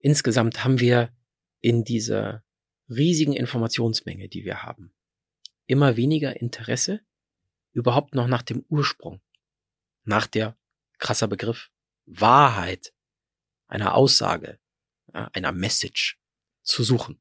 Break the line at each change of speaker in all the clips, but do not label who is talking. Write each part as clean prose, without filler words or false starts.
insgesamt haben wir in dieser riesigen Informationsmenge, die wir haben, immer weniger Interesse überhaupt noch nach dem Ursprung, nach der, krasser Begriff, Wahrheit einer Aussage, einer Message zu suchen.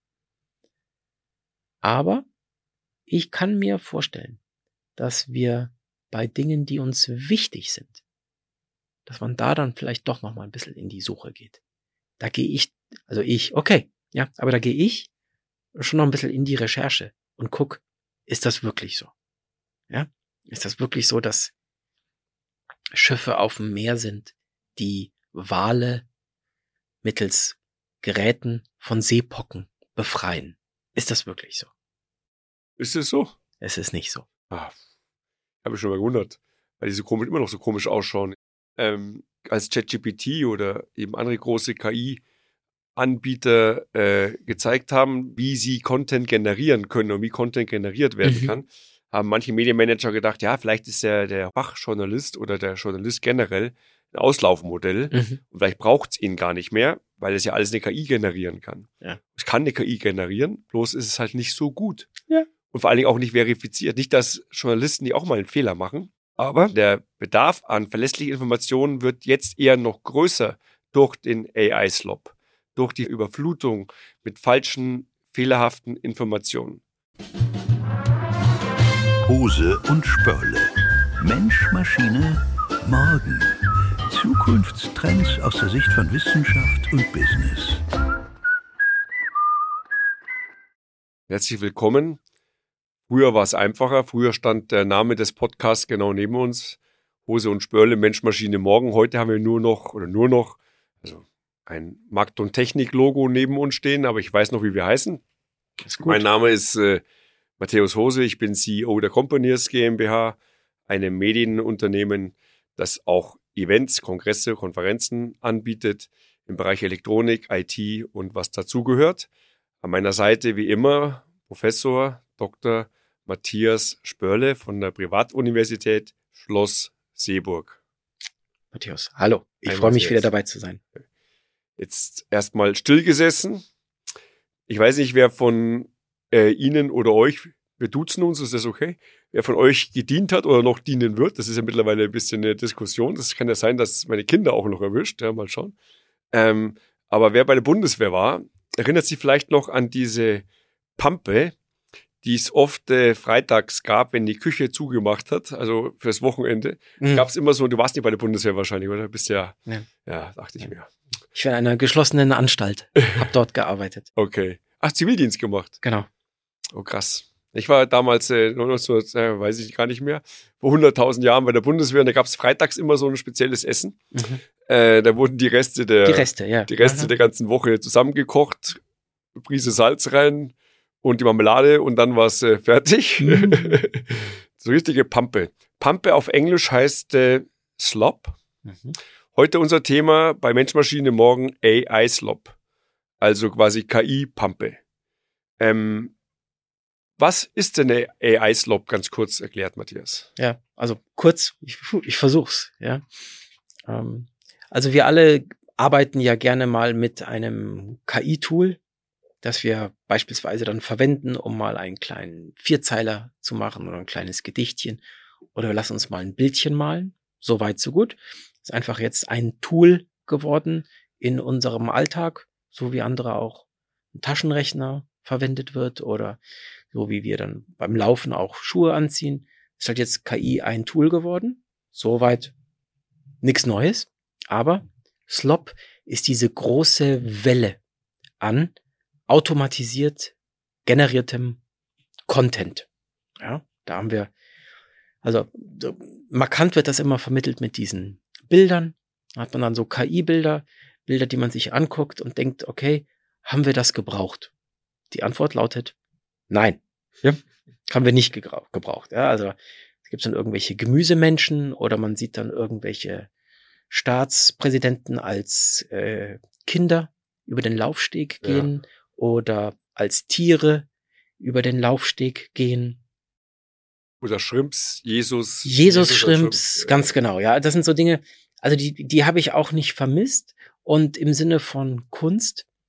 Aber ich kann mir vorstellen, dass wir bei Dingen, die uns wichtig sind, dass man da dann vielleicht doch noch mal ein bisschen in die Suche geht. Da gehe ich, aber da gehe ich schon noch ein bisschen in die Recherche und guck, ist das wirklich so? Ja? Ist das wirklich so, dass Schiffe auf dem Meer sind, die Wale mittels Geräten von Seepocken befreien? Ist das wirklich so?
Ist es so?
Es ist nicht so.
Habe ich schon mal gewundert, weil die immer noch so komisch ausschauen. Als ChatGPT oder eben andere große KI-Anbieter gezeigt haben, wie sie Content generieren können und wie Content generiert werden kann, haben manche Medienmanager gedacht, ja, vielleicht ist der Fachjournalist oder der Journalist generell ein Auslaufmodell und vielleicht braucht es ihn gar nicht mehr, weil es ja alles eine KI generieren kann.
Ja.
Es kann eine KI generieren, bloß ist es halt nicht so gut.
Ja.
Und vor allen Dingen auch nicht verifiziert. Nicht, dass Journalisten die auch mal einen Fehler machen, aber der Bedarf an verlässlichen Informationen wird jetzt eher noch größer durch den AI-Slop, durch die Überflutung mit falschen, fehlerhaften Informationen.
Hose und Spörle. Mensch, Maschine, Morgen. Zukunftstrends aus der Sicht von Wissenschaft und Business.
Herzlich willkommen. Früher war es einfacher. Früher stand der Name des Podcasts genau neben uns. Hose und Spörle, Mensch, Maschine, Morgen. Heute haben wir nur noch ein Markt- und Technik-Logo neben uns stehen, aber ich weiß noch, wie wir heißen. Mein Name ist Matthäus Hose. Ich bin CEO der Companies GmbH, einem Medienunternehmen, das auch Events, Kongresse, Konferenzen anbietet im Bereich Elektronik, IT und was dazugehört. An meiner Seite wie immer Professor Dr. Matthias Spörle von der Privatuniversität Schloss Seeburg.
Matthias, hallo. Ich freue mich, wieder dabei zu sein.
Jetzt erstmal still gesessen. Ich weiß nicht, wer von Ihnen oder euch, wir duzen uns, ist das okay? Wer von euch gedient hat oder noch dienen wird, das ist ja mittlerweile ein bisschen eine Diskussion. Das kann ja sein, dass meine Kinder auch noch erwischt, ja, mal schauen. Aber wer bei der Bundeswehr war, erinnert sich vielleicht noch an diese Pampe, die es oft freitags gab, wenn die Küche zugemacht hat, also fürs Wochenende, gab es immer so, du warst nicht bei der Bundeswehr wahrscheinlich, oder? Bist ja, dachte ich mir.
Ich war in einer geschlossenen Anstalt, habe dort gearbeitet.
Okay. Ach, Zivildienst gemacht?
Genau.
Oh, krass. Ich war damals, weiß ich gar nicht mehr, vor 100.000 Jahren bei der Bundeswehr und da gab es freitags immer so ein spezielles Essen. Da wurden die Reste der ganzen Woche zusammengekocht, eine Prise Salz rein und die Marmelade und dann war es fertig. So richtige Pampe. Pampe auf Englisch heißt Slop. Heute unser Thema bei Mensch, Maschine, Morgen AI-Slop. Also quasi KI-Pampe. Was ist denn eine AI-Slop? Ganz kurz erklärt, Matthias.
Ja, also kurz, ich versuch's. Ja. Also wir alle arbeiten ja gerne mal mit einem KI-Tool, das wir beispielsweise dann verwenden, um mal einen kleinen Vierzeiler zu machen oder ein kleines Gedichtchen. Oder lass uns mal ein Bildchen malen. So weit, so gut. Ist einfach jetzt ein Tool geworden in unserem Alltag, so wie andere auch ein Taschenrechner verwendet wird oder so wie wir dann beim Laufen auch Schuhe anziehen. Ist halt jetzt KI ein Tool geworden. Soweit nichts Neues. Aber Slop ist diese große Welle an automatisiert generiertem Content. Ja, da haben wir, also markant wird das immer vermittelt mit diesen Bildern. Da hat man dann so KI-Bilder, die man sich anguckt und denkt, okay, haben wir das gebraucht? Die Antwort lautet nein. Ja. Haben wir nicht gebraucht. Ja, also es gibt dann irgendwelche Gemüsemenschen oder man sieht dann irgendwelche Staatspräsidenten als Kinder über den Laufsteg gehen oder als Tiere über den Laufsteg gehen.
Oder Shrimps,
Jesus-Shrimps, ganz genau. Ja, das sind so Dinge, also die habe ich auch nicht vermisst. Und im Sinne von Kunst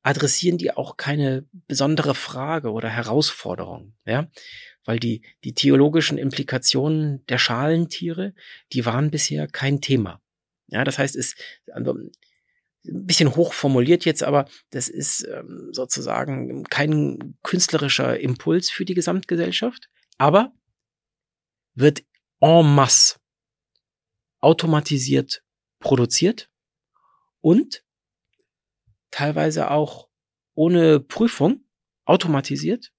adressieren die auch keine besondere Frage oder Herausforderung, ja, weil die theologischen Implikationen der Schalentiere, die waren bisher kein Thema. Ja, das heißt, es also ein bisschen hoch formuliert jetzt, aber das ist sozusagen kein künstlerischer Impuls für die Gesamtgesellschaft, aber wird en masse automatisiert produziert und teilweise auch ohne Prüfung automatisiert.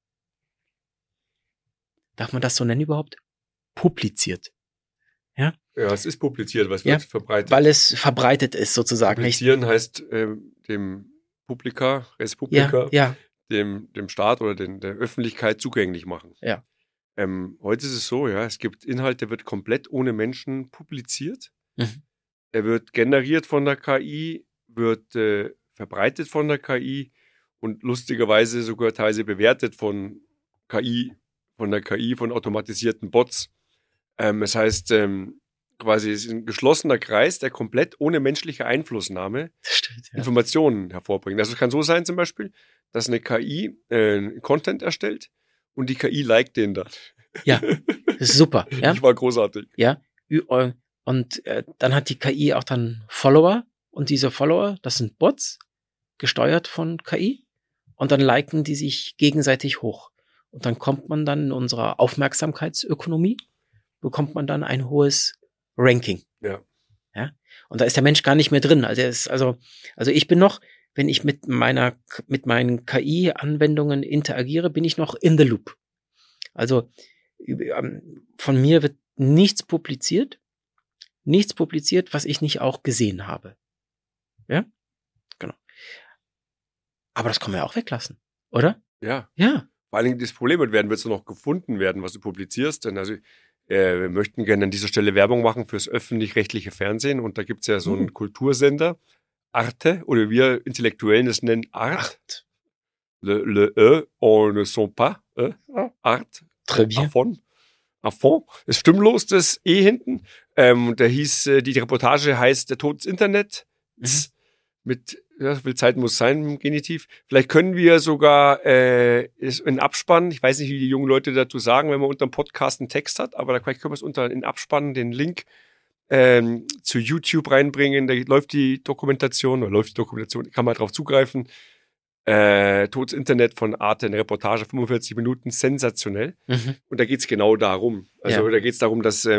Darf man das so nennen überhaupt? Publiziert. Ja,
es ist publiziert, was wird verbreitet.
Weil es verbreitet ist sozusagen.
Publizieren heißt dem Publica, Res Publica, dem Staat oder der Öffentlichkeit zugänglich machen.
Ja.
Heute ist es so, es gibt Inhalt, der wird komplett ohne Menschen publiziert.
Mhm.
Er wird generiert von der KI, wird verbreitet von der KI und lustigerweise sogar teilweise bewertet von automatisierten Bots. Das heißt, quasi ist ein geschlossener Kreis, der komplett ohne menschliche Einflussnahme Informationen hervorbringt. Also es kann so sein zum Beispiel, dass eine KI Content erstellt und die KI liked den dann.
Ja, das ist super. Ja?
Das war großartig.
Ja, und dann hat die KI auch dann Follower und diese Follower, das sind Bots, gesteuert von KI und dann liken die sich gegenseitig hoch. Und dann kommt man dann in unserer Aufmerksamkeitsökonomie, bekommt man dann ein hohes Ranking.
Ja.
Ja. Und da ist der Mensch gar nicht mehr drin. Also ich bin noch, wenn ich mit meinen KI-Anwendungen interagiere, bin ich noch in the loop. Also von mir wird nichts publiziert, was ich nicht auch gesehen habe. Ja, genau. Aber das kann man ja auch weglassen, oder?
Ja.
Ja.
Vor allen Dingen das Problem wird es noch gefunden werden, was du publizierst. Denn also wir möchten gerne an dieser Stelle Werbung machen fürs öffentlich-rechtliche Fernsehen. Und da gibt es ja so einen Kultursender, Arte, oder wir Intellektuellen es nennen Art. Le on ne sont pas, Art.
Très bien.
À fond. Ist stimmlos, das E hinten. Der hieß, die Reportage heißt Der Tod des Internet. Mit, ja, viel Zeit muss sein im Genitiv. Vielleicht können wir sogar in Abspann, ich weiß nicht, wie die jungen Leute dazu sagen, wenn man unter dem Podcast einen Text hat, aber vielleicht können wir es in Abspann den Link zu YouTube reinbringen. Da läuft die Dokumentation, kann man drauf zugreifen. Todes Internet von Arte, eine Reportage, 45 Minuten, sensationell. Und da geht's genau darum. Also da geht's darum, dass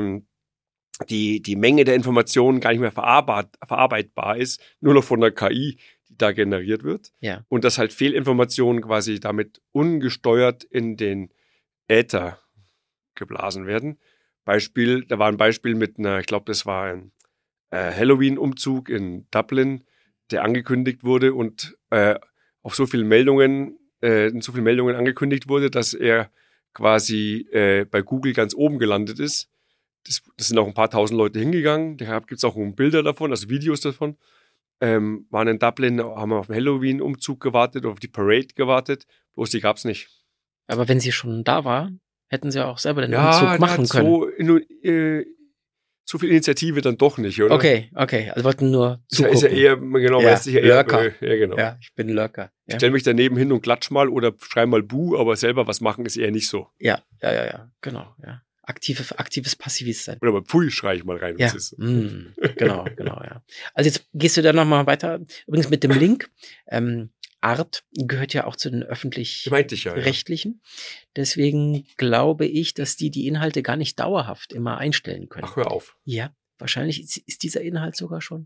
die Menge der Informationen gar nicht mehr verarbeitbar ist, nur noch von der KI, die da generiert wird.
Ja.
Und dass halt Fehlinformationen quasi damit ungesteuert in den Äther geblasen werden. Da war ein Beispiel mit ich glaube, das war ein Halloween-Umzug in Dublin, der angekündigt wurde und auf so vielen Meldungen angekündigt wurde, dass er quasi bei Google ganz oben gelandet ist. Das sind auch ein paar tausend Leute hingegangen. Da gibt es auch Bilder davon, also Videos davon. Waren in Dublin, haben auf den Halloween-Umzug gewartet, auf die Parade gewartet. Bloß die gab es nicht.
Aber wenn sie schon da war, hätten sie auch selber den Umzug machen können.
So viel Initiative dann doch nicht, oder?
Okay. Also wollten nur zugucken.
Ist ja eher, genau,
ja,
weiß ich ja
Lurker.
Ja, genau.
Ja, ich bin Lurker. Ja.
Ich stell mich daneben hin und klatsch mal oder schrei mal Buh, aber selber was machen ist eher nicht so.
Ja, genau, ja. Aktives Passivistsein.
Oder mal Pfui, schrei ich mal rein.
Ja, genau, ja. Also jetzt gehst du da nochmal weiter. Übrigens mit dem Link, Art gehört ja auch zu den öffentlich-rechtlichen. Deswegen glaube ich, dass die Inhalte gar nicht dauerhaft immer einstellen können.
Ach, hör auf.
Ja, wahrscheinlich ist dieser Inhalt sogar schon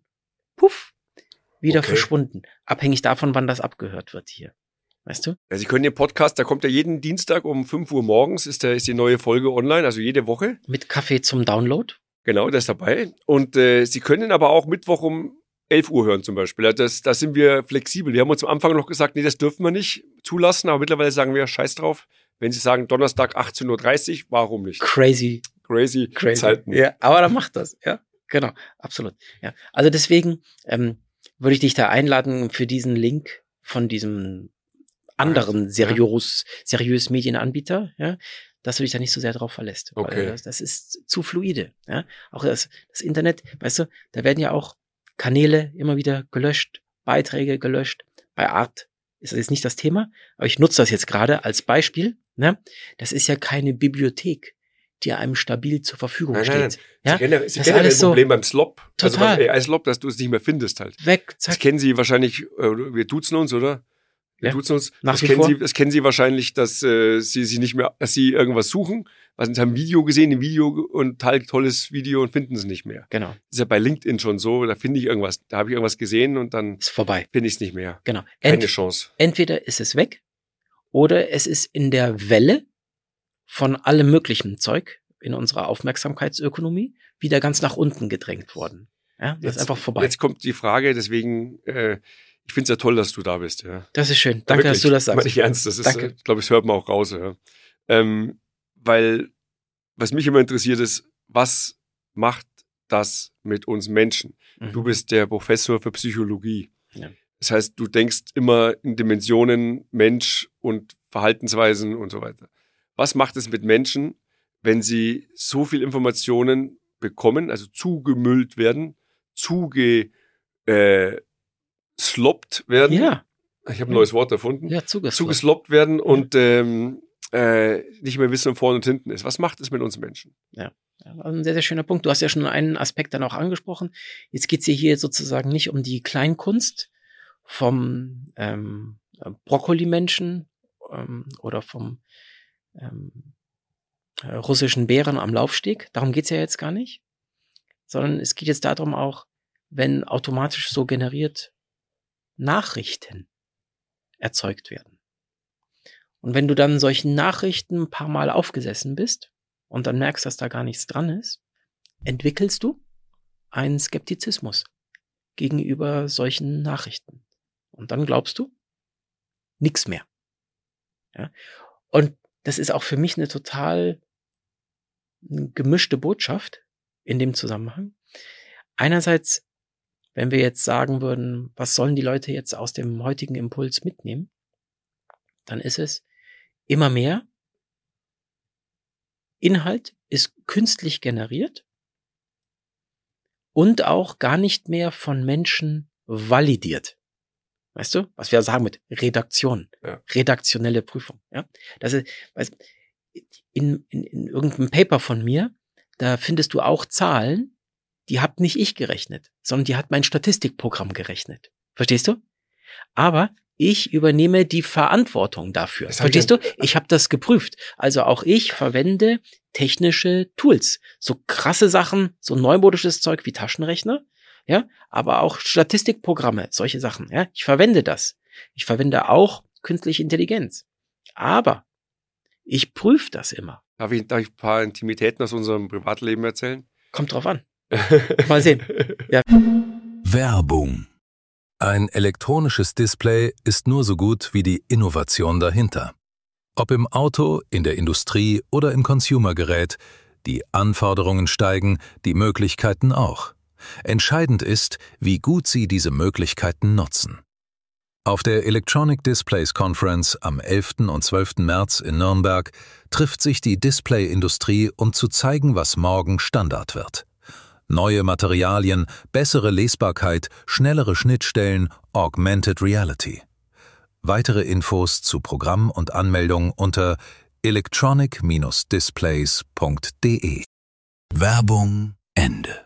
wieder verschwunden. Abhängig davon, wann das abgehört wird hier. Weißt du?
Ja, Sie können den Podcast, da kommt ja jeden Dienstag um 5 Uhr morgens, ist die neue Folge online, also jede Woche.
Mit Kaffee zum Download.
Genau, das ist dabei. Und Sie können aber auch Mittwoch um 11 Uhr hören zum Beispiel. Da sind wir flexibel. Wir haben uns am Anfang noch gesagt, nee, das dürfen wir nicht zulassen, aber mittlerweile sagen wir, scheiß drauf. Wenn Sie sagen, Donnerstag 18.30 Uhr, warum nicht?
Crazy
Zeiten.
Ja, aber dann macht das. Ja, genau, absolut. Ja, also deswegen würde ich dich da einladen für diesen Link von diesem anderen seriös Medienanbieter, ja, dass du dich da nicht so sehr drauf verlässt.
Okay.
Weil das ist zu fluide. Ja? Auch das Internet, weißt du, da werden ja auch Kanäle immer wieder gelöscht, Beiträge gelöscht. Bei Art ist das jetzt nicht das Thema, aber ich nutze das jetzt gerade als Beispiel. Ne? Das ist ja keine Bibliothek, die einem stabil zur Verfügung steht. Nein. Ja?
Sie kennen ein Problem beim Slop.
Total.
Also beim AI-Slop, dass du es nicht mehr findest halt.
Weg, zack.
Das kennen Sie wahrscheinlich, wir duzen uns, oder? Wir duzen uns.
Das
kennen Sie wahrscheinlich, dass Sie nicht mehr, dass Sie irgendwas suchen. Sie haben ein Video gesehen, ein Video und tolles Video und finden es nicht mehr.
Genau.
Das ist ja bei LinkedIn schon so, da finde ich irgendwas, da habe ich irgendwas gesehen und dann
ist vorbei.
Finde ich es nicht mehr.
Genau.
Keine Chance.
Entweder ist es weg oder es ist in der Welle von allem möglichen Zeug in unserer Aufmerksamkeitsökonomie wieder ganz nach unten gedrängt worden. Ja, das ist einfach vorbei.
Jetzt kommt die Frage, deswegen, ich finde es ja toll, dass du da bist. Ja.
Das ist schön. Danke, dass du das sagst.
Meine ich ernst, das ist, ich glaube, das hört man auch raus. Ja. Weil, was mich immer interessiert ist, was macht das mit uns Menschen? Du bist der Professor für Psychologie. Ja. Das heißt, du denkst immer in Dimensionen Mensch und Verhaltensweisen und so weiter. Was macht es mit Menschen, wenn sie so viel Informationen bekommen, also zugemüllt werden, zugesloppt werden?
Ja.
Ich habe ein neues Wort erfunden.
Ja,
zugesloppt werden und nicht mehr wissen, wo vorne und hinten ist. Was macht es mit uns Menschen?
Ja. Ein sehr, sehr schöner Punkt. Du hast ja schon einen Aspekt dann auch angesprochen. Jetzt geht es hier sozusagen nicht um die Kleinkunst vom Brokkolimenschen oder vom russischen Bären am Laufsteg. Darum geht's ja jetzt gar nicht. Sondern es geht jetzt darum auch, wenn automatisch so generiert Nachrichten erzeugt werden. Und wenn du dann solchen Nachrichten ein paar Mal aufgesessen bist und dann merkst, dass da gar nichts dran ist, entwickelst du einen Skeptizismus gegenüber solchen Nachrichten. Und dann glaubst du nichts mehr. Ja? Und das ist auch für mich eine total gemischte Botschaft in dem Zusammenhang. Einerseits, wenn wir jetzt sagen würden, was sollen die Leute jetzt aus dem heutigen Impuls mitnehmen, dann ist es immer mehr Inhalt ist künstlich generiert und auch gar nicht mehr von Menschen validiert. Weißt du, was wir sagen mit Redaktion, redaktionelle Prüfung. Ja, das ist, weißt, in irgendeinem Paper von mir, da findest du auch Zahlen, die hab nicht ich gerechnet, sondern die hat mein Statistikprogramm gerechnet. Verstehst du? Aber ich übernehme die Verantwortung dafür. Verstehst du? Ich habe das geprüft. Also auch ich verwende technische Tools. So krasse Sachen, so neumodisches Zeug wie Taschenrechner, ja, aber auch Statistikprogramme, solche Sachen, ja. Ich verwende das. Ich verwende auch künstliche Intelligenz. Aber ich prüfe das immer.
Darf ich ein paar Intimitäten aus unserem Privatleben erzählen?
Kommt drauf an. Mal sehen. Ja.
Werbung. Ein elektronisches Display ist nur so gut wie die Innovation dahinter. Ob im Auto, in der Industrie oder im Consumergerät, die Anforderungen steigen, die Möglichkeiten auch. Entscheidend ist, wie gut Sie diese Möglichkeiten nutzen. Auf der Electronic Displays Conference am 11. und 12. März in Nürnberg trifft sich die Displayindustrie, um zu zeigen, was morgen Standard wird. Neue Materialien, bessere Lesbarkeit, schnellere Schnittstellen, Augmented Reality. Weitere Infos zu Programm und Anmeldung unter electronic-displays.de. Werbung Ende.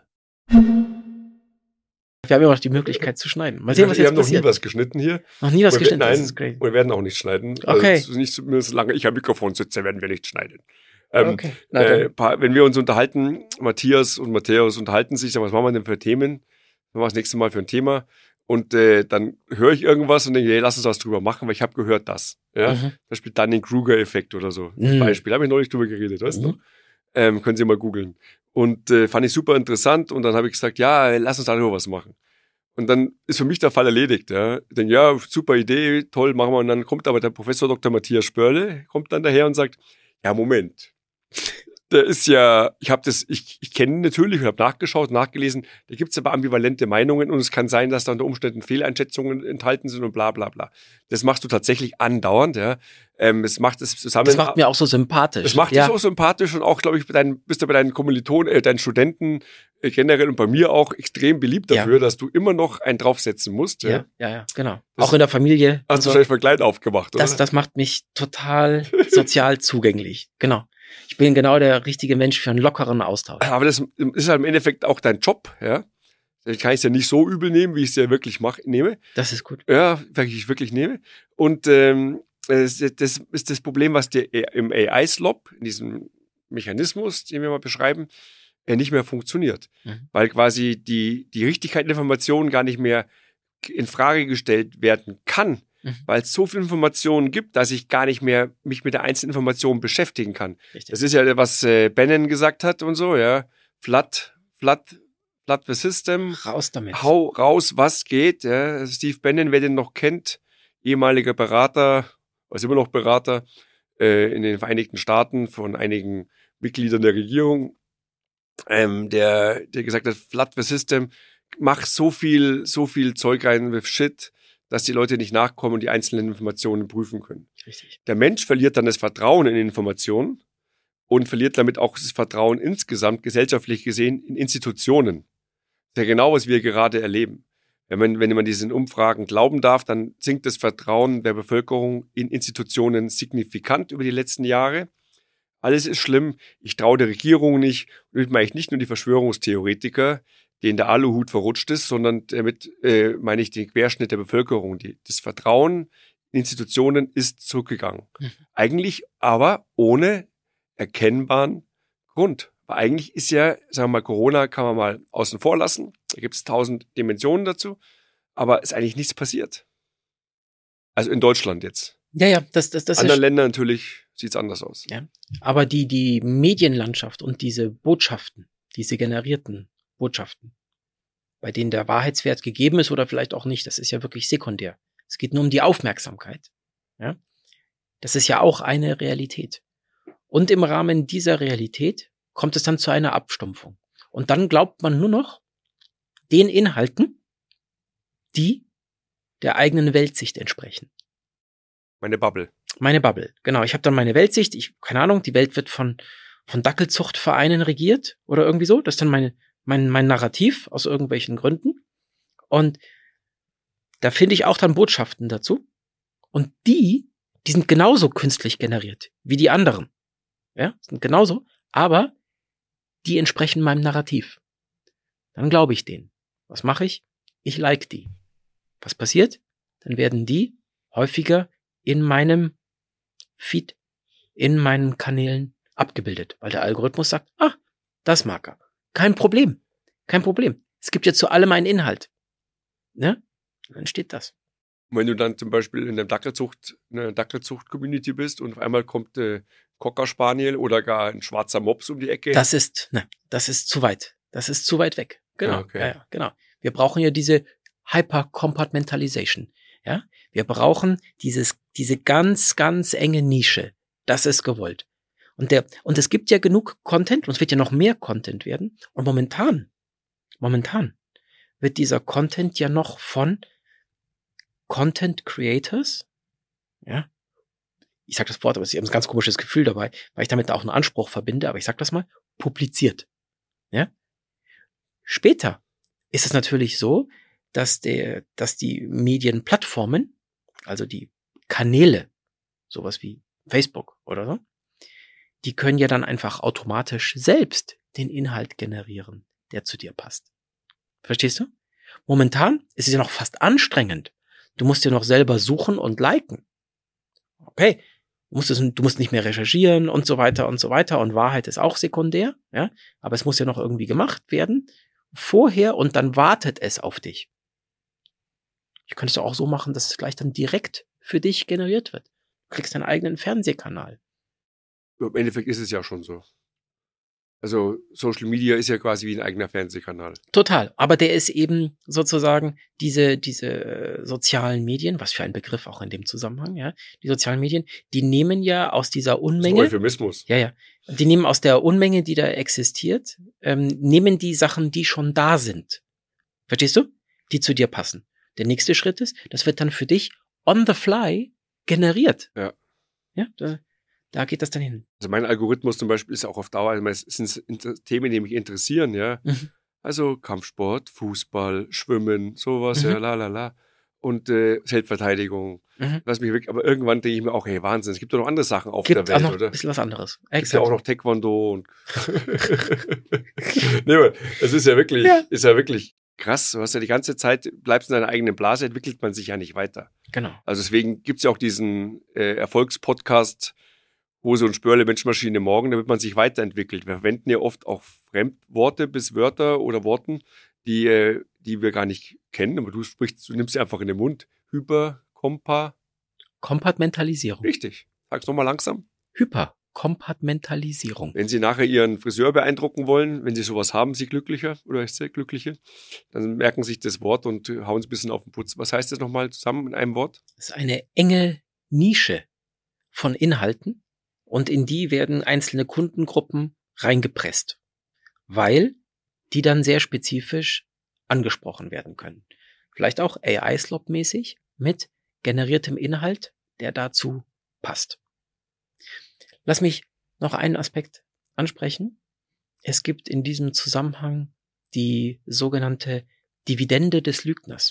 Wir haben ja auch die Möglichkeit zu schneiden. Mal sehen, was jetzt passiert.
Wir haben noch nie was geschnitten hier.
Noch nie was geschnitten?
Nein, wir werden auch nicht schneiden.
Okay.
Also nicht solange ich am Mikrofon sitze, werden wir nicht schneiden.
Okay.
Wenn wir uns unterhalten, Matthias und Matthäus unterhalten sich, sagen, was machen wir denn für Themen? Was machen wir das nächste Mal für ein Thema? Und dann höre ich irgendwas und denke, hey, lass uns was drüber machen, weil ich habe gehört das. Ja? Zum Beispiel Dunning-Kruger-Effekt oder so. Zum Beispiel, habe ich neulich drüber geredet, weißt du? Können Sie mal googeln. Und fand ich super interessant und dann habe ich gesagt, ja, lass uns darüber was machen. Und dann ist für mich der Fall erledigt. Ja? Ich denke, ja, super Idee, toll, machen wir. Und dann kommt aber der Professor Dr. Matthias Spörle, kommt dann daher und sagt, ja, Moment. Der ist ja, ich kenne ihn natürlich und habe nachgeschaut, nachgelesen, da gibt es aber ambivalente Meinungen und es kann sein, dass da unter Umständen Fehleinschätzungen enthalten sind und bla bla bla. Das machst du tatsächlich andauernd, ja. Das macht mir
auch so sympathisch.
Das macht dich auch sympathisch und auch, glaube ich, bist du bei deinen Kommilitonen, deinen Studenten generell und bei mir auch extrem beliebt dafür, dass du immer noch einen draufsetzen musst.
Ja, genau. Auch in der Familie.
Hast du wahrscheinlich von klein aufgemacht, oder?
Das macht mich total sozial zugänglich. Genau. Ich bin genau der richtige Mensch für einen lockeren Austausch.
Aber das ist halt im Endeffekt auch dein Job, ja. Ich kann es ja nicht so übel nehmen, wie ich es ja wirklich nehme.
Das ist gut.
Ja, weil ich wirklich nehme. Und das ist das Problem, was dir im AI-Slop, in diesem Mechanismus, den wir mal beschreiben, nicht mehr funktioniert. Weil quasi die Richtigkeit der Informationen gar nicht mehr in Frage gestellt werden kann, weil es so viele Informationen gibt, dass ich gar nicht mehr mich mit der einzelnen Information beschäftigen kann.
Richtig.
Das ist ja, was Bannon gesagt hat und so, ja. Flood the system.
Raus damit.
Hau raus, was geht. Ja. Steve Bannon, wer den noch kennt, ehemaliger Berater, immer noch Berater in den Vereinigten Staaten von einigen Mitgliedern der Regierung, der gesagt hat, flood the system, mach so viel Zeug rein with shit, dass die Leute nicht nachkommen und die einzelnen Informationen prüfen können.
Richtig.
Der Mensch verliert dann das Vertrauen in Informationen und verliert damit auch das Vertrauen insgesamt, gesellschaftlich gesehen, in Institutionen. Das ist ja genau, was wir gerade erleben. Wenn man diesen Umfragen glauben darf, dann sinkt das Vertrauen der Bevölkerung in Institutionen signifikant über die letzten Jahre. Alles ist schlimm. Ich traue der Regierung nicht. Und damit meine ich nicht nur die Verschwörungstheoretiker, denen der Aluhut verrutscht ist, sondern damit meine ich den Querschnitt der Bevölkerung. Das Vertrauen in Institutionen ist zurückgegangen. Eigentlich aber ohne erkennbaren Grund. Weil eigentlich ist ja, sagen wir mal, Corona kann man mal außen vor lassen. Da gibt es 1000 Dimensionen dazu. Aber ist eigentlich nichts passiert. Also in Deutschland jetzt.
Ja, das
in anderen Ländern natürlich sieht es anders aus.
Ja. Aber die Medienlandschaft und diese Botschaften, diese generierten Botschaften, bei denen der Wahrheitswert gegeben ist oder vielleicht auch nicht, das ist ja wirklich sekundär. Es geht nur um die Aufmerksamkeit. Ja? Das ist ja auch eine Realität. Und im Rahmen dieser Realität kommt es dann zu einer Abstumpfung. Und dann glaubt man nur noch den Inhalten, die der eigenen Weltsicht entsprechen.
Meine Bubble,
genau. Ich habe dann meine Weltsicht, keine Ahnung, die Welt wird von Dackelzuchtvereinen regiert oder irgendwie so. Das ist dann mein Narrativ aus irgendwelchen Gründen. Und da finde ich auch dann Botschaften dazu. Und die sind genauso künstlich generiert wie die anderen. Ja, sind genauso, aber die entsprechen meinem Narrativ. Dann glaube ich denen. Was mache ich? Ich like die. Was passiert? Dann werden die häufiger in meinem Feed, in meinen Kanälen abgebildet, weil der Algorithmus sagt, das mag er. Kein Problem. Es gibt ja zu allem einen Inhalt. Ne? Dann steht das.
Und wenn du dann zum Beispiel in einer Dackelzucht-Community bist und auf einmal kommt Cocker Spaniel oder gar ein schwarzer Mops um die Ecke.
Das ist zu weit. Das ist zu weit weg. Genau.
Okay.
Ja, genau. Wir brauchen ja diese Hyper-Compartmentalization. Ja? Wir brauchen diese ganz, ganz enge Nische. Das ist gewollt. Und es gibt ja genug Content und es wird ja noch mehr Content werden. Und momentan wird dieser Content ja noch von Content Creators, ja, ich sag das Wort, aber ich habe ein ganz komisches Gefühl dabei, weil ich damit auch einen Anspruch verbinde, aber ich sag das mal, publiziert. Ja? Später ist es natürlich so, dass die Medienplattformen, also die Kanäle, sowas wie Facebook oder so, die können ja dann einfach automatisch selbst den Inhalt generieren, der zu dir passt. Verstehst du? Momentan ist es ja noch fast anstrengend. Du musst ja noch selber suchen und liken. Okay, du musst nicht mehr recherchieren und so weiter und so weiter und Wahrheit ist auch sekundär, ja, aber es muss ja noch irgendwie gemacht werden vorher und dann wartet es auf dich. Ich könnte es auch so machen, dass es gleich dann direkt für dich generiert wird. Du kriegst deinen eigenen Fernsehkanal.
Im Endeffekt ist es ja schon so. Also Social Media ist ja quasi wie ein eigener Fernsehkanal.
Total, aber der ist eben sozusagen diese sozialen Medien, was für ein Begriff auch in dem Zusammenhang, ja, die sozialen Medien, die nehmen ja aus dieser Unmenge.
Das ist ein Euphemismus.
Ja. Die nehmen aus der Unmenge, die da existiert, nehmen die Sachen, die schon da sind. Verstehst du? Die zu dir passen. Der nächste Schritt ist, das wird dann für dich on the fly generiert.
Ja.
Ja, da geht das dann hin.
Also mein Algorithmus zum Beispiel ist auch auf Dauer, es sind Themen, die mich interessieren, ja. Also Kampfsport, Fußball, Schwimmen, sowas, ja, la. Und Selbstverteidigung. Lass mich weg. Aber irgendwann denke ich mir auch, hey, Wahnsinn, es gibt doch noch andere Sachen auf der
Gibt
Welt,
auch noch
oder?
ein bisschen was anderes.
Es gibt ja auch noch Taekwondo und nee, aber es ist ja wirklich krass. Du hast ja die ganze Zeit, bleibst in deiner eigenen Blase, entwickelt man sich ja nicht weiter.
Genau.
Also deswegen gibt's ja auch diesen Erfolgspodcast Hose und Spörle, Menschmaschine morgen, damit man sich weiterentwickelt. Wir verwenden ja oft auch Fremdworte bis Wörter oder Worten, die wir gar nicht kennen, aber du nimmst sie einfach in den Mund.
Kompartmentalisierung.
Richtig. Sag's nochmal langsam.
Hyperkompartmentalisierung.
Wenn Sie nachher Ihren Friseur beeindrucken wollen, wenn Sie sowas haben, Sie glücklicher oder ist Sie glückliche, dann merken Sie sich das Wort und hauen es ein bisschen auf den Putz. Was heißt das nochmal zusammen in einem Wort?
Das ist eine enge Nische von Inhalten und in die werden einzelne Kundengruppen reingepresst, weil die dann sehr spezifisch angesprochen werden können. Vielleicht auch AI-Slop-mäßig mit generiertem Inhalt, der dazu passt. Lass mich noch einen Aspekt ansprechen. Es gibt in diesem Zusammenhang die sogenannte Dividende des Lügners.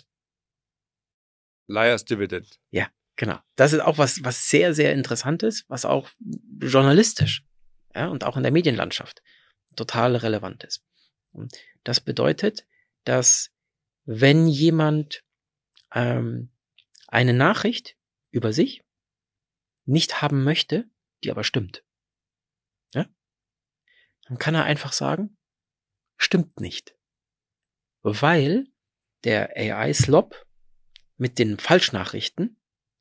Liars Dividend.
Ja, genau. Das ist auch was sehr, sehr Interessantes, was auch journalistisch, ja, und auch in der Medienlandschaft total relevant ist. Und das bedeutet, dass wenn jemand eine Nachricht über sich nicht haben möchte, die aber stimmt, ja, dann kann er einfach sagen, stimmt nicht. Weil der AI-Slop mit den Falschnachrichten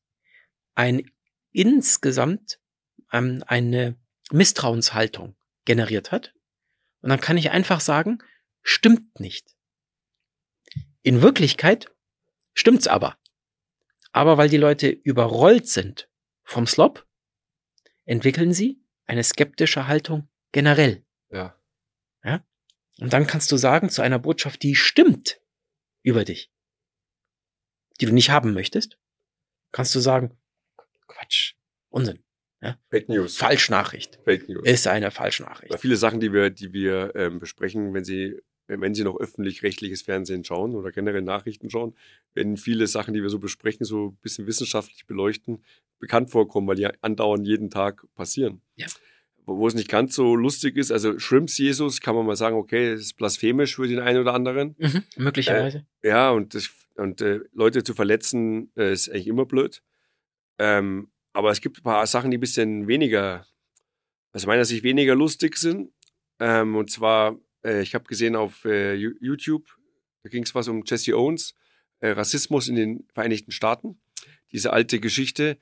insgesamt eine Misstrauenshaltung generiert hat. Und dann kann ich einfach sagen, stimmt nicht. In Wirklichkeit stimmt's aber. Aber weil die Leute überrollt sind vom Slop, entwickeln sie eine skeptische Haltung generell.
Ja.
Ja? Und dann kannst du sagen zu einer Botschaft, die stimmt über dich, die du nicht haben möchtest, kannst du sagen, Quatsch, Unsinn. Ja?
Fake News.
Falschnachricht.
Fake News.
Ist eine Falschnachricht.
Weil viele Sachen, die wir besprechen, wenn Sie noch öffentlich-rechtliches Fernsehen schauen oder generell Nachrichten schauen, werden viele Sachen, die wir so besprechen, so ein bisschen wissenschaftlich beleuchten, bekannt vorkommen, weil die andauernd jeden Tag passieren.
Ja.
Wo es nicht ganz so lustig ist, also Shrimps Jesus, kann man mal sagen, okay, das ist blasphemisch für den einen oder anderen.
Möglicherweise.
Ja, und Leute zu verletzen, ist eigentlich immer blöd. Aber es gibt ein paar Sachen, die ein bisschen weniger, aus meiner Sicht weniger lustig sind. Und zwar, ich habe gesehen auf YouTube, da ging es was um Jesse Owens, Rassismus in den Vereinigten Staaten. Diese alte Geschichte.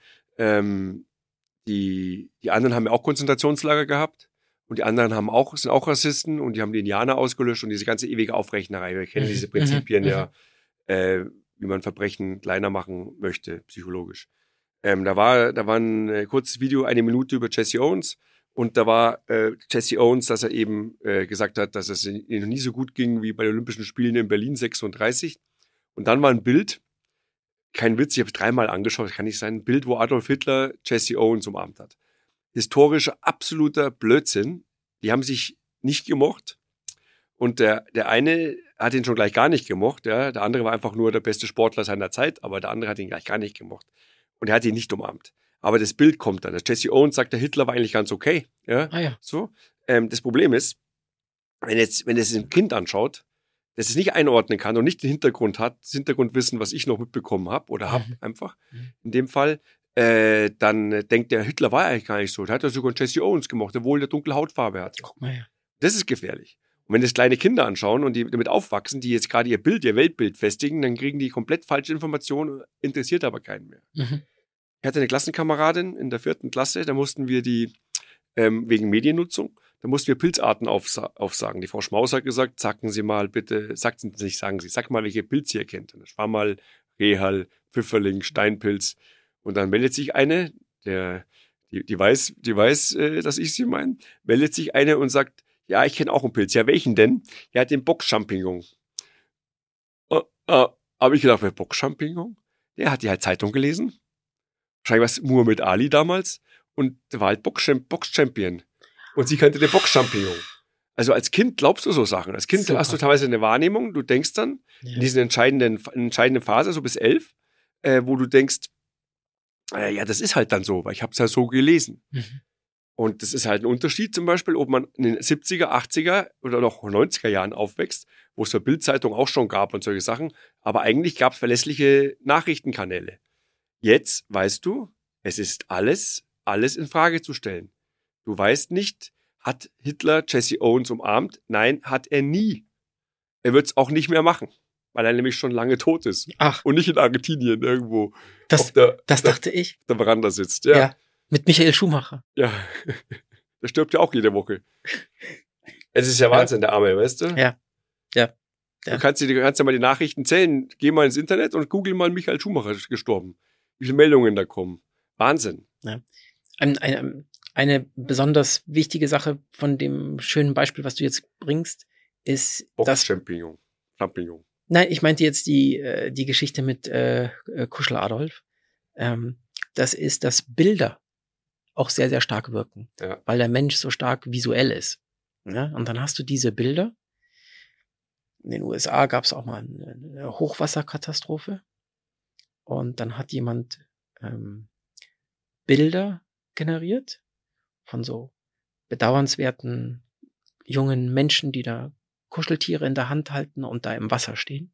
Die anderen haben ja auch Konzentrationslager gehabt und die anderen sind auch Rassisten und die haben die Indianer ausgelöscht und diese ganze ewige Aufrechnerei. Wir kennen diese Prinzipien ja, wie man Verbrechen kleiner machen möchte, psychologisch. Da war ein kurzes Video, 1 Minute über Jesse Owens. Und da war Jesse Owens, dass er eben gesagt hat, dass es ihm noch nie so gut ging wie bei den Olympischen Spielen in Berlin 36. Und dann war ein Bild, kein Witz, ich habe es 3-mal angeschaut, kann nicht sein, ein Bild, wo Adolf Hitler Jesse Owens umarmt hat. Historischer, absoluter Blödsinn. Die haben sich nicht gemocht. Und der eine hat ihn schon gleich gar nicht gemocht. Ja. Der andere war einfach nur der beste Sportler seiner Zeit, aber der andere hat ihn gleich gar nicht gemocht. Und er hat ihn nicht umarmt. Aber das Bild kommt dann. Der Jesse Owens sagt, der Hitler war eigentlich ganz okay. Ja.
Ja.
So. Das Problem ist, wenn es ein Kind anschaut, das es nicht einordnen kann und nicht den Hintergrund hat, das Hintergrundwissen, was ich noch mitbekommen habe oder habe einfach, in dem Fall, dann denkt der, Hitler war eigentlich gar nicht so. Der hat ja sogar Jesse Owens gemacht, obwohl der dunkle Hautfarbe hat.
Guck mal her.
Das ist gefährlich. Und wenn das kleine Kinder anschauen und die damit aufwachsen, die jetzt gerade ihr Weltbild festigen, dann kriegen die komplett falsche Informationen, interessiert aber keinen mehr. Ich hatte eine Klassenkameradin in der 4. Klasse, da mussten wir wegen Mediennutzung, da mussten wir Pilzarten aufsagen. Die Frau Schmaus hat gesagt, sag mal, welche Pilze ihr kennt. Das war mal Rehal, Pfifferling, Steinpilz. Und dann meldet sich eine, die weiß, dass ich sie meine, meldet sich eine und sagt, ja, ich kenne auch einen Pilz. Ja, welchen denn? Ja, den Bockchampignon. Habe ich gedacht, wer Bockchampignon? Der hat die halt Zeitung gelesen. Wahrscheinlich was Muhammad Ali damals. Und der war halt Box-Champion. Und sie kannte den Box-Champignon. Also als Kind glaubst du so Sachen. Als Kind
Super.
hast du teilweise eine Wahrnehmung, du denkst dann in dieser entscheidenden Phase, so bis 11, wo du denkst, ja, das ist halt dann so, weil ich habe es ja so gelesen.
Mhm.
Und das ist halt ein Unterschied zum Beispiel, ob man in den 70er, 80er oder noch 90er Jahren aufwächst, wo es zur Bildzeitung auch schon gab und solche Sachen. Aber eigentlich gab es verlässliche Nachrichtenkanäle. Jetzt weißt du, es ist alles in Frage zu stellen. Du weißt nicht, hat Hitler Jesse Owens umarmt? Nein, hat er nie. Er wird es auch nicht mehr machen, weil er nämlich schon lange tot ist.
Ach,
Und nicht in Argentinien irgendwo
das
auf
dachte ich.
der Veranda sitzt.
Ja. Mit Michael Schumacher.
Ja, der stirbt ja auch jede Woche. Es ist ja Wahnsinn, der Arme, weißt du?
Ja. Ja.
Du kannst ja mal die Nachrichten zählen. Geh mal ins Internet und google mal, Michael Schumacher ist gestorben. Wie viele Meldungen da kommen. Wahnsinn.
Ja. Eine besonders wichtige Sache von dem schönen Beispiel, was du jetzt bringst, ist das.
Champignon.
Nein, ich meinte jetzt die Geschichte mit Kuschel Adolf. Das ist, dass Bilder auch sehr, sehr stark wirken, weil der Mensch so stark visuell ist. Ja? Und dann hast du diese Bilder. In den USA gab es auch mal eine Hochwasserkatastrophe. Und dann hat jemand Bilder generiert von so bedauernswerten jungen Menschen, die da Kuscheltiere in der Hand halten und da im Wasser stehen.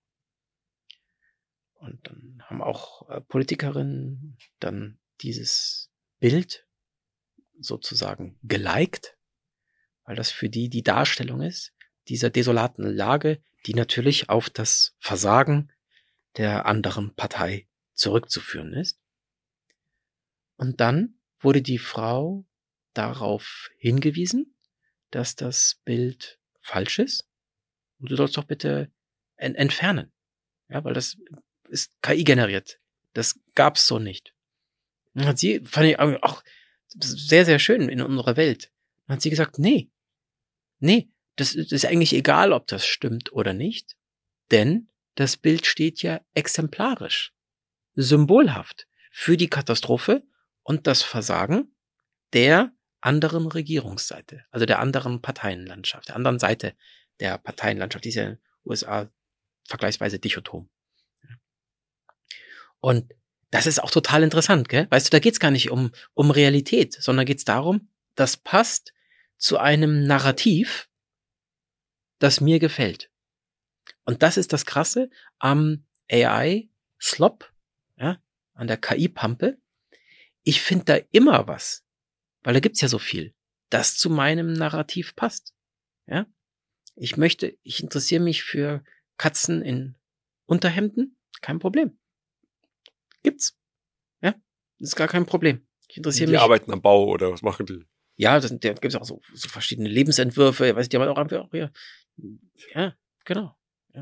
Und dann haben auch Politikerinnen dann dieses Bild sozusagen geliked, weil das für die Darstellung ist, dieser desolaten Lage, die natürlich auf das Versagen der anderen Partei zurückzuführen ist. Und dann wurde die Frau darauf hingewiesen, dass das Bild falsch ist und du sollst doch bitte entfernen. Ja, weil das ist KI generiert. Das gab's so nicht. Und hat sie, fand ich auch sehr, sehr schön in unserer Welt. Dann hat sie gesagt, nee, das ist eigentlich egal, ob das stimmt oder nicht, denn das Bild steht ja exemplarisch, symbolhaft für die Katastrophe und das Versagen der anderen Regierungsseite, also der anderen Parteienlandschaft, der anderen Seite der Parteienlandschaft, die ist ja in den USA vergleichsweise dichotom. Und das ist auch total interessant, gell? Weißt du, da geht's gar nicht um Realität, sondern geht's darum, das passt zu einem Narrativ, das mir gefällt. Und das ist das Krasse am AI-Slop, ja, an der KI-Pampe. Ich finde da immer was, weil da gibt's ja so viel, das zu meinem Narrativ passt. Ja? Ich interessiere mich für Katzen in Unterhemden, kein Problem. Gibt's. Ja, das ist gar kein Problem. Ich interessiere mich.
Die arbeiten am Bau oder was machen die?
Ja, da gibt's auch so verschiedene Lebensentwürfe, weiß ich, die haben auch einfach hier. Ja, genau.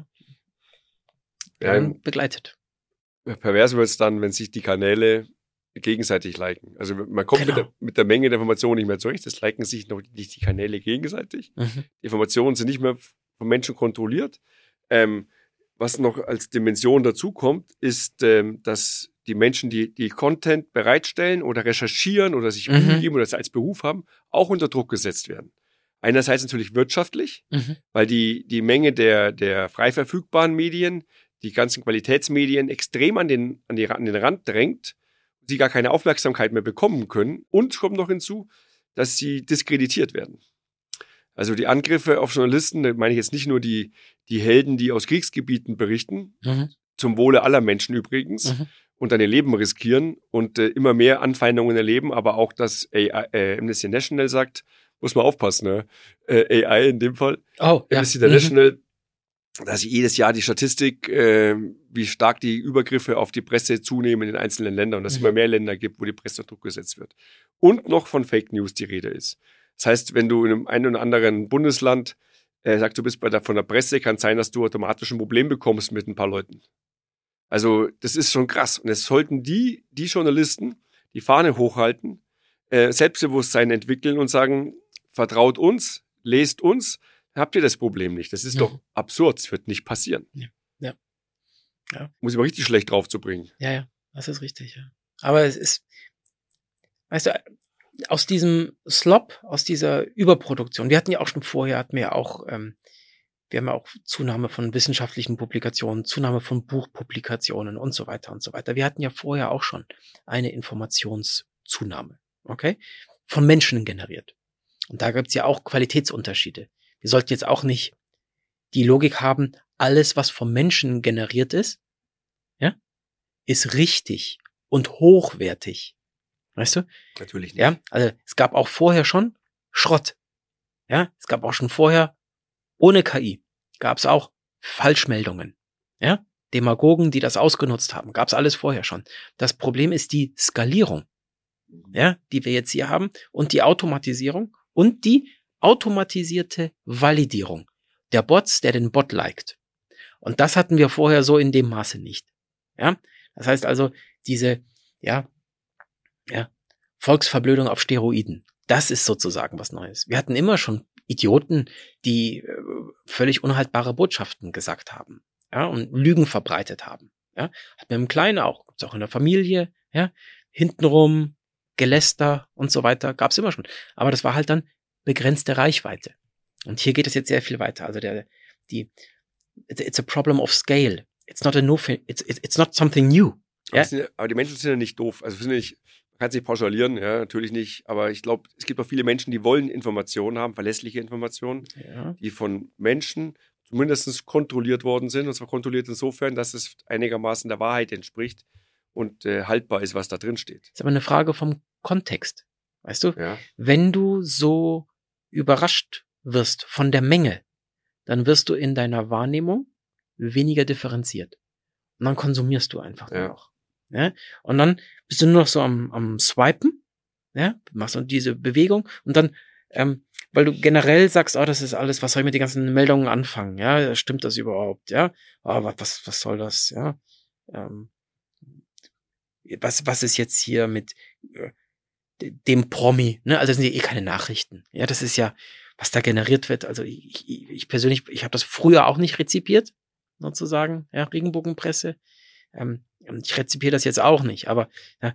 Ja. Begleitet.
Pervers wird es dann, wenn sich die Kanäle gegenseitig liken. Also man kommt mit der Menge der Informationen nicht mehr zurecht. Es liken sich noch nicht die Kanäle gegenseitig. Mhm. Die Informationen sind nicht mehr vom Menschen kontrolliert. Was noch als Dimension dazu kommt, ist, dass die Menschen, die Content bereitstellen oder recherchieren oder sich Mühe geben oder es als Beruf haben, auch unter Druck gesetzt werden. Einerseits natürlich wirtschaftlich, weil die Menge der frei verfügbaren Medien, die ganzen Qualitätsmedien extrem an den Rand drängt, sie gar keine Aufmerksamkeit mehr bekommen können. Und kommt noch hinzu, dass sie diskreditiert werden. Also die Angriffe auf Journalisten, da meine ich jetzt nicht nur die Helden, die aus Kriegsgebieten berichten, zum Wohle aller Menschen übrigens, und dann ihr Leben riskieren und immer mehr Anfeindungen erleben, aber auch, dass Amnesty International sagt, muss man aufpassen, ne? AI in dem Fall.
Oh, ja.
Amnesty International, dass jedes Jahr die Statistik, wie stark die Übergriffe auf die Presse zunehmen in den einzelnen Ländern und dass es immer mehr Länder gibt, wo die Presse unter Druck gesetzt wird. Und noch von Fake News die Rede ist. Das heißt, wenn du in einem einen oder anderen Bundesland sagst, du bist von der Presse, kann es sein, dass du automatisch ein Problem bekommst mit ein paar Leuten. Also das ist schon krass. Und es sollten die Journalisten die Fahne hochhalten, Selbstbewusstsein entwickeln und sagen, vertraut uns, lest uns, dann habt ihr das Problem nicht. Das ist doch absurd, es wird nicht passieren. Ja. Muss ich mal richtig schlecht drauf zu bringen.
Ja, das ist richtig. Ja. Aber es ist, weißt du, aus diesem Slop, aus dieser Überproduktion, wir hatten ja auch schon vorher, wir haben ja auch Zunahme von wissenschaftlichen Publikationen, Zunahme von Buchpublikationen und so weiter und so weiter. Wir hatten ja vorher auch schon eine Informationszunahme, okay? Von Menschen generiert. Und da gibt's ja auch Qualitätsunterschiede. Wir sollten jetzt auch nicht die Logik haben, alles, was vom Menschen generiert ist, ja, ist richtig und hochwertig. Weißt du?
Natürlich nicht.
Ja, also es gab auch vorher schon Schrott. Ja, es gab auch schon vorher ohne KI gab's auch Falschmeldungen. Ja, Demagogen, die das ausgenutzt haben, gab's alles vorher schon. Das Problem ist die Skalierung, ja, die wir jetzt hier haben und die Automatisierung und die automatisierte Validierung der Bots, der den Bot liked. Und das hatten wir vorher so in dem Maße nicht. Ja, das heißt also diese Volksverblödung auf Steroiden. Das ist sozusagen was Neues. Wir hatten immer schon Idioten, die völlig unhaltbare Botschaften gesagt haben, ja, und Lügen verbreitet haben. Ja, hat man im Kleinen auch, gibt's auch in der Familie, ja, hintenrum Geläster und so weiter, gab's immer schon. Aber das war halt dann begrenzte Reichweite. Und hier geht es jetzt sehr viel weiter. Also it's a problem of scale. It's not a new thing. It's not something new. Ja?
Aber die Menschen sind ja nicht doof. Also man kann es nicht pauschalieren, ja, natürlich nicht. Aber ich glaube, es gibt auch viele Menschen, die wollen Informationen haben, verlässliche Informationen, die von Menschen zumindest kontrolliert worden sind. Und zwar kontrolliert insofern, dass es einigermaßen der Wahrheit entspricht und haltbar ist, was da drin steht.
Das ist aber eine Frage vom Kontext. Weißt du?
Ja.
Wenn du so überrascht wirst von der Menge, dann wirst du in deiner Wahrnehmung weniger differenziert. Und dann konsumierst du einfach nur noch. Ja? Und dann bist du nur noch so am Swipen, ja, machst du diese Bewegung und dann, weil du generell sagst, das ist alles, was soll ich mit den ganzen Meldungen anfangen, ja, stimmt das überhaupt, ja, was soll das, ja, was ist jetzt hier mit dem Promi, ne, also das sind ja keine Nachrichten, ja, das ist ja, was da generiert wird, also ich persönlich, ich habe das früher auch nicht rezipiert, sozusagen, ja, Regenbogenpresse, ich rezipiere das jetzt auch nicht, aber ja,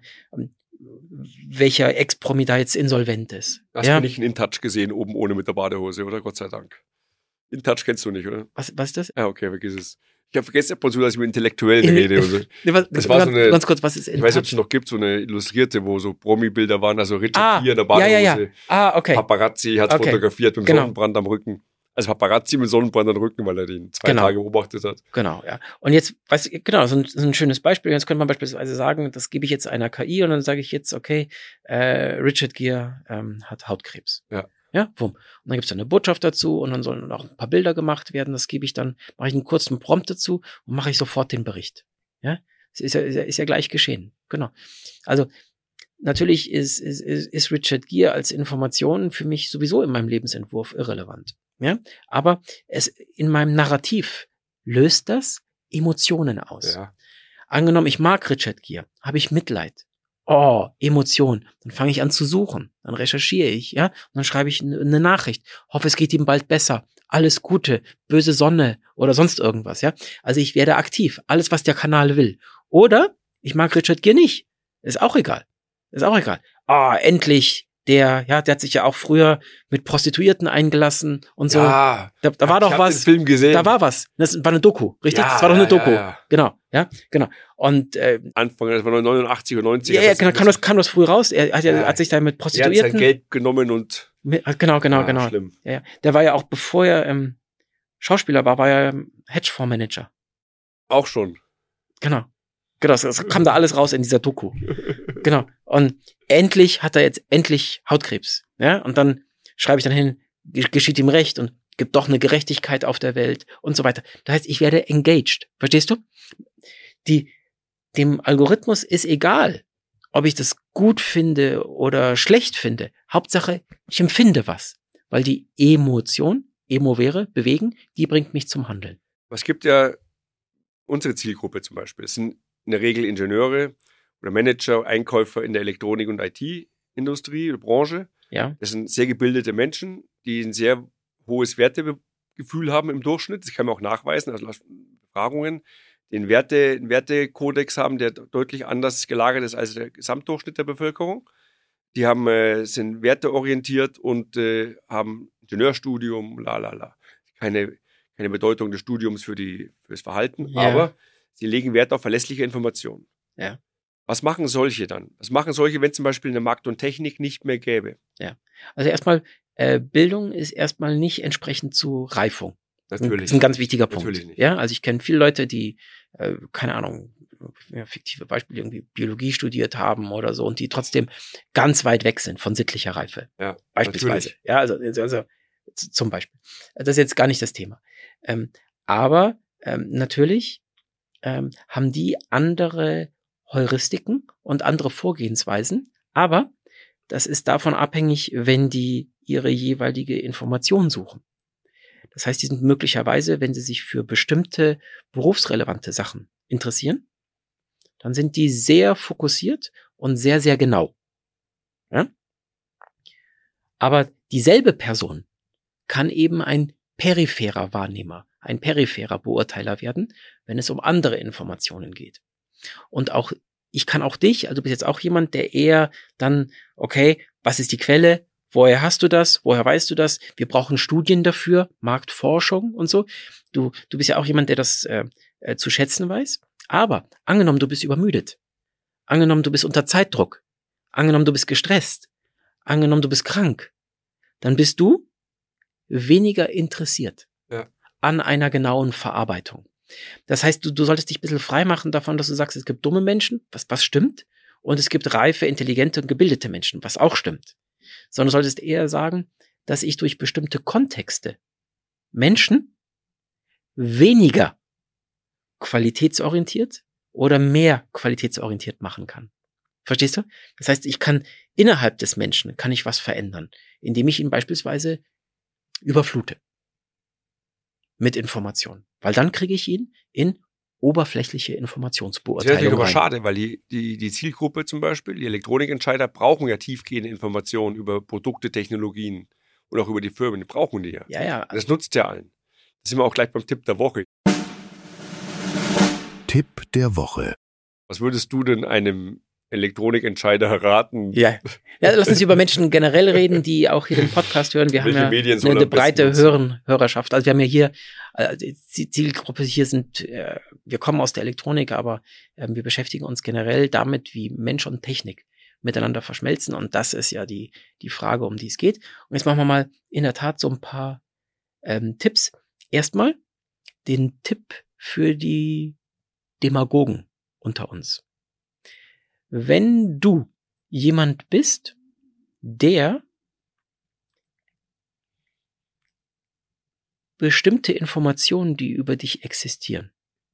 welcher Ex-Promi da jetzt insolvent ist.
Hast du nicht einen InTouch gesehen, oben ohne mit der Badehose, oder? Gott sei Dank. InTouch kennst du nicht, oder?
Was ist das?
Ja, okay, vergiss es. Ich habe vergessen ab und zu, dass ich über Intellektuellen rede. Und so. Das war so eine,
ganz kurz, was ist InTouch?
Ich weiß nicht, ob es noch gibt, so eine Illustrierte, wo so Promi-Bilder waren, also Richard Gere in der Badehose.
Ja. Okay.
Paparazzi hat fotografiert mit Sonnenbrand am Rücken. Also Paparazzi mit Sonnenbrand am Rücken, weil er den 2 Tage beobachtet hat.
Genau, ja. Und jetzt, so ein schönes Beispiel. Jetzt könnte man beispielsweise sagen, das gebe ich jetzt einer KI und dann sage ich jetzt, okay, Richard Gere hat Hautkrebs.
Ja.
Ja, wumm. Und dann gibt es eine Botschaft dazu und dann sollen auch ein paar Bilder gemacht werden. Das gebe ich dann, mache ich einen kurzen Prompt dazu und mache ich sofort den Bericht. Ja, es ist ja gleich geschehen. Genau. Also natürlich ist Richard Gere als Information für mich sowieso in meinem Lebensentwurf irrelevant. Ja, aber in meinem Narrativ löst das Emotionen aus.
Ja.
Angenommen, ich mag Richard Gere, habe ich Mitleid. Oh, Emotion. Dann fange ich an zu suchen. Dann recherchiere ich, ja. Und dann schreibe ich eine Nachricht. Hoffe, es geht ihm bald besser. Alles Gute, böse Sonne oder sonst irgendwas, ja. Also ich werde aktiv. Alles, was der Kanal will. Oder ich mag Richard Gere nicht. Ist auch egal. Endlich. Der hat sich ja auch früher mit Prostituierten eingelassen und so.
Ja,
da war doch was.
Den Film gesehen.
Da war was. Das war eine Doku, richtig?
Ja,
das war doch eine Doku.
Ja.
Genau. Und
Anfang, das war 89 oder 90.
Ja, genau, kam das früh raus. Er hat sich da mit Prostituierten.
Er hat sein Geld genommen und.
Genau.
Schlimm.
Ja. Der war ja auch, bevor er Schauspieler war er Hedgefondsmanager.
Auch schon.
Genau. Das kam da alles raus in dieser Doku. Genau. Und endlich hat er jetzt Hautkrebs. Ja? Und dann schreibe ich dann hin, geschieht ihm recht und gibt doch eine Gerechtigkeit auf der Welt und so weiter. Das heißt, ich werde engaged. Verstehst du? Dem Algorithmus ist egal, ob ich das gut finde oder schlecht finde. Hauptsache, ich empfinde was. Weil die Emotion, Emovere, bewegen, die bringt mich zum Handeln.
Es gibt ja unsere Zielgruppe zum Beispiel. Es sind in der Regel Ingenieure oder Manager, Einkäufer in der Elektronik- und IT-Industrie oder Branche.
Ja.
Das sind sehr gebildete Menschen, die ein sehr hohes Wertegefühl haben im Durchschnitt. Das kann man auch nachweisen, also Befragungen, den Wertekodex haben, der deutlich anders gelagert ist als der Gesamtdurchschnitt der Bevölkerung. die sind werteorientiert und haben Ingenieurstudium, Keine Bedeutung des Studiums fürs Verhalten,
Ja.
aber sie legen Wert auf verlässliche Informationen.
Ja.
Was machen solche dann? Was machen solche, wenn zum Beispiel eine Markt und Technik nicht mehr gäbe?
Also erstmal, Bildung ist erstmal nicht entsprechend zu Reifung.
Natürlich.
Das ist ein ganz wichtiger Punkt.
Natürlich nicht.
Ja, also ich kenne viele Leute, die, keine Ahnung, fiktive Beispiele, irgendwie Biologie studiert haben oder so und die trotzdem ganz weit weg sind von sittlicher Reife.
Ja,
Beispielsweise.
natürlich.
Ja, also zum Beispiel. Das ist jetzt gar nicht das Thema. Aber natürlich haben die andere Heuristiken und andere Vorgehensweisen, aber das ist davon abhängig, wenn die ihre jeweilige Information suchen. Das heißt, die sind möglicherweise, wenn sie sich für bestimmte berufsrelevante Sachen interessieren, dann sind die sehr fokussiert und sehr, sehr genau. Ja? Aber dieselbe Person kann eben ein peripherer Wahrnehmer, ein peripherer Beurteiler werden, wenn es um andere Informationen geht. Und auch, ich kann auch dich, also du bist jetzt auch jemand, der eher dann, okay, was ist die Quelle? Woher hast du das? Woher weißt du das? Wir brauchen Studien dafür, Marktforschung und so. Du bist ja auch jemand, der das zu schätzen weiß. Aber angenommen, du bist übermüdet. Angenommen, du bist unter Zeitdruck. Angenommen, du bist gestresst. Angenommen, du bist krank. Dann bist du weniger interessiert an einer genauen Verarbeitung. Das heißt, du solltest dich ein bisschen frei machen davon, dass du sagst, es gibt dumme Menschen, was stimmt, und es gibt reife, intelligente und gebildete Menschen, was auch stimmt. Sondern du solltest eher sagen, dass ich durch bestimmte Kontexte Menschen weniger qualitätsorientiert oder mehr qualitätsorientiert machen kann. Verstehst du? Das heißt, ich kann innerhalb des Menschen, kann ich was verändern, indem ich ihn beispielsweise überflute mit Informationen. Weil dann kriege ich ihn in oberflächliche Informationsbeurteilung
Das ist natürlich aber
rein.
schade, weil die Zielgruppe zum Beispiel, die Elektronikentscheider, brauchen ja tiefgehende Informationen über Produkte, Technologien und auch über die Firmen. Die brauchen die ja.
Ja.
Das nutzt ja allen. Das sind wir auch gleich beim Tipp der Woche.
Tipp der Woche.
Was würdest du denn einem Elektronikentscheider raten?
Ja, lass uns über Menschen generell reden, die auch hier den Podcast hören. Wir
Welche
haben ja
Medien soll
eine
am besten
breite
nutzen?
Hörerschaft. Also wir haben ja hier, die Zielgruppe hier sind, wir kommen aus der Elektronik, aber wir beschäftigen uns generell damit, wie Mensch und Technik miteinander verschmelzen. Und das ist ja die Frage, um die es geht. Und jetzt machen wir mal in der Tat so ein paar Tipps. Erstmal den Tipp für die Demagogen unter uns. Wenn du jemand bist, der bestimmte Informationen, die über dich existieren,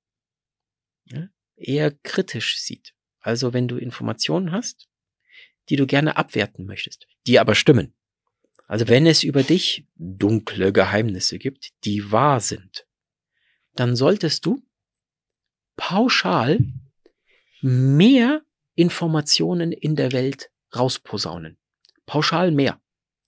eher kritisch sieht, also wenn du Informationen hast, die du gerne abwerten möchtest, die aber stimmen, also wenn es über dich dunkle Geheimnisse gibt, die wahr sind, dann solltest du pauschal mehr Informationen in der Welt rausposaunen. Pauschal mehr.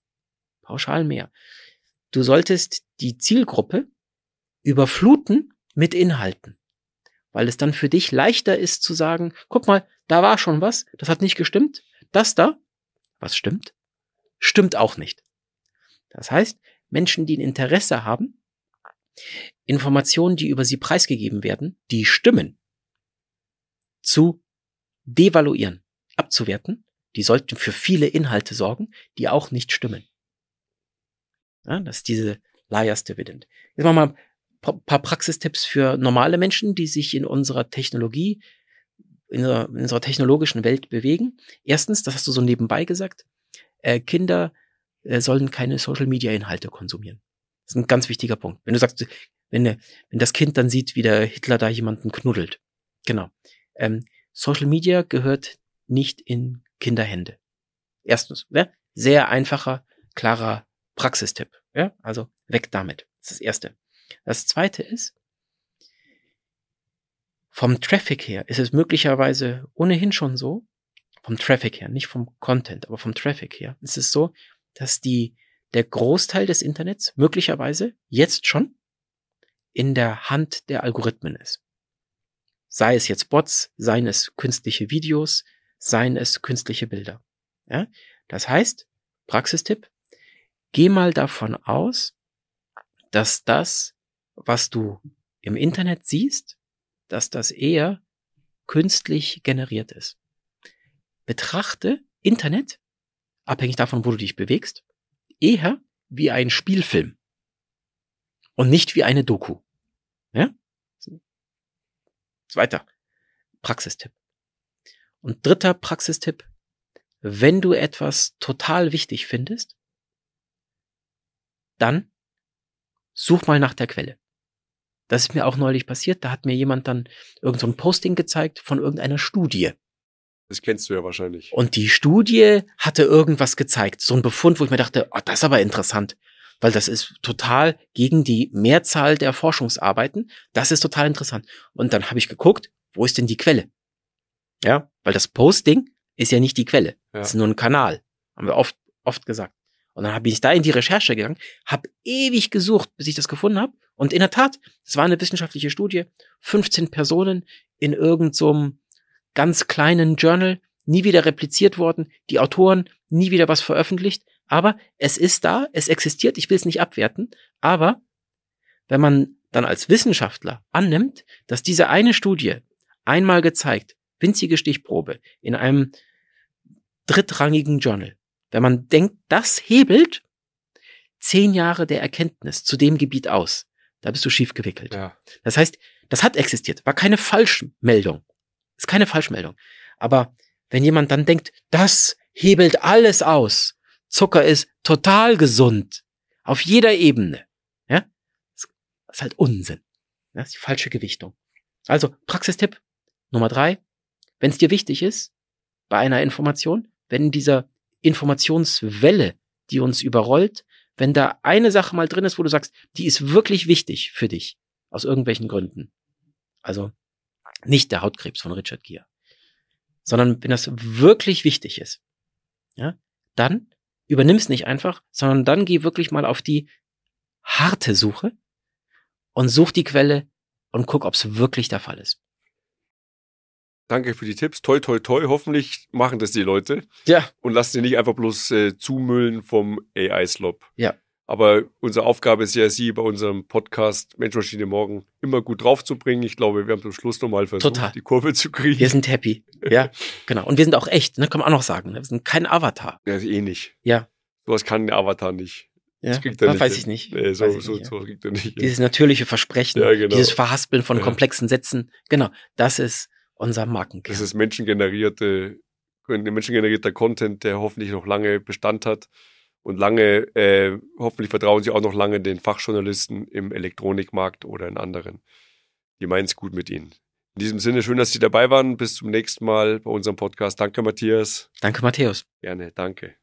Du solltest die Zielgruppe überfluten mit Inhalten, weil es dann für dich leichter ist zu sagen, guck mal, da war schon was, das hat nicht gestimmt, das da, was stimmt, stimmt auch nicht. Das heißt, Menschen, die ein Interesse haben, Informationen, die über sie preisgegeben werden, die stimmen, zu devaluieren, abzuwerten, die sollten für viele Inhalte sorgen, die auch nicht stimmen. Ja, das ist diese Liar's Dividend. Jetzt machen wir mal ein paar Praxistipps für normale Menschen, die sich in unserer Technologie, in unserer technologischen Welt bewegen. Erstens, das hast du so nebenbei gesagt, Kinder sollen keine Social-Media-Inhalte konsumieren. Das ist ein ganz wichtiger Punkt. Wenn du sagst, wenn das Kind dann sieht, wie der Hitler da jemanden knuddelt. Genau. Social Media gehört nicht in Kinderhände. Erstens, sehr einfacher, klarer Praxistipp. Ja? Also weg damit. Das ist das Erste. Das Zweite ist, vom Traffic her ist es möglicherweise ohnehin schon so, vom Traffic her, nicht vom Content, aber vom Traffic her, ist es so, dass der Großteil des Internets möglicherweise jetzt schon in der Hand der Algorithmen ist. Sei es jetzt Bots, seien es künstliche Videos, seien es künstliche Bilder. Ja? Das heißt, Praxistipp, geh mal davon aus, dass das, was du im Internet siehst, dass das eher künstlich generiert ist. Betrachte Internet, abhängig davon, wo du dich bewegst, eher wie ein Spielfilm und nicht wie eine Doku. Ja? Zweiter Praxistipp. Und dritter Praxistipp, wenn du etwas total wichtig findest, dann such mal nach der Quelle. Das ist mir auch neulich passiert, da hat mir jemand dann irgend so ein Posting gezeigt von irgendeiner Studie.
Das kennst du ja wahrscheinlich.
Und die Studie hatte irgendwas gezeigt, so ein Befund, wo ich mir dachte, oh, das ist aber interessant, weil das ist total gegen die Mehrzahl der Forschungsarbeiten, das ist total interessant. Und dann habe ich geguckt, wo ist denn die Quelle? Ja, weil das Posting ist ja nicht die Quelle, das ist nur ein Kanal, haben wir oft gesagt. Und dann bin ich da in die Recherche gegangen, habe ewig gesucht, bis ich das gefunden habe. Und in der Tat, es war eine wissenschaftliche Studie, 15 Personen in irgend so einem ganz kleinen Journal, nie wieder repliziert worden, die Autoren nie wieder was veröffentlicht, aber es ist da, es existiert, ich will es nicht abwerten, aber wenn man dann als Wissenschaftler annimmt, dass diese eine Studie einmal gezeigt, winzige Stichprobe in einem drittrangigen Journal, wenn man denkt, das hebelt 10 Jahre der Erkenntnis zu dem Gebiet aus, da bist du schief gewickelt.
Ja.
Das heißt, das hat existiert, war keine Falschmeldung. Ist keine Falschmeldung. Aber wenn jemand dann denkt, das hebelt alles aus, Zucker ist total gesund, auf jeder Ebene, ja, das ist halt Unsinn. Das ist die falsche Gewichtung. Also, Praxistipp Nummer 3, wenn es dir wichtig ist, bei einer Information, wenn in dieser Informationswelle, die uns überrollt, wenn da eine Sache mal drin ist, wo du sagst, die ist wirklich wichtig für dich, aus irgendwelchen Gründen. Also nicht der Hautkrebs von Richard Gere, sondern wenn das wirklich wichtig ist, ja, dann übernimm's nicht einfach, sondern dann geh wirklich mal auf die harte Suche und such die Quelle und guck, ob es wirklich der Fall ist.
Danke für die Tipps. Toi, toi, toi. Hoffentlich machen das die Leute.
Ja.
Und lassen sie nicht einfach bloß zumüllen vom AI-Slob.
Ja.
Aber unsere Aufgabe ist ja, Sie bei unserem Podcast Mensch, Maschine, Morgen immer gut draufzubringen. Ich glaube, wir haben zum Schluss nochmal versucht,
Total.
die Kurve zu kriegen.
Wir sind happy. Ja, genau. Und wir sind auch echt, ne? Kann man auch noch sagen. Wir sind kein Avatar.
Ja, ist nicht.
Ja.
Sowas kann der Avatar nicht.
Ja,
das kriegt er
das
nicht
weiß
hin.
ich nicht.
Nee, so
ja.
kriegt er nicht hin.
Dieses natürliche Versprechen,
Ja, genau.
dieses Verhaspeln von
Ja.
komplexen Sätzen. Genau, das ist unser Markenkern.
Das ist menschengenerierter Content, der hoffentlich noch lange Bestand hat. Und hoffentlich vertrauen Sie auch noch lange den Fachjournalisten im Elektronikmarkt oder in anderen. Die meinen es gut mit Ihnen. In diesem Sinne, schön, dass Sie dabei waren. Bis zum nächsten Mal bei unserem Podcast. Danke, Matthias.
Danke, Matthäus.
Gerne, danke.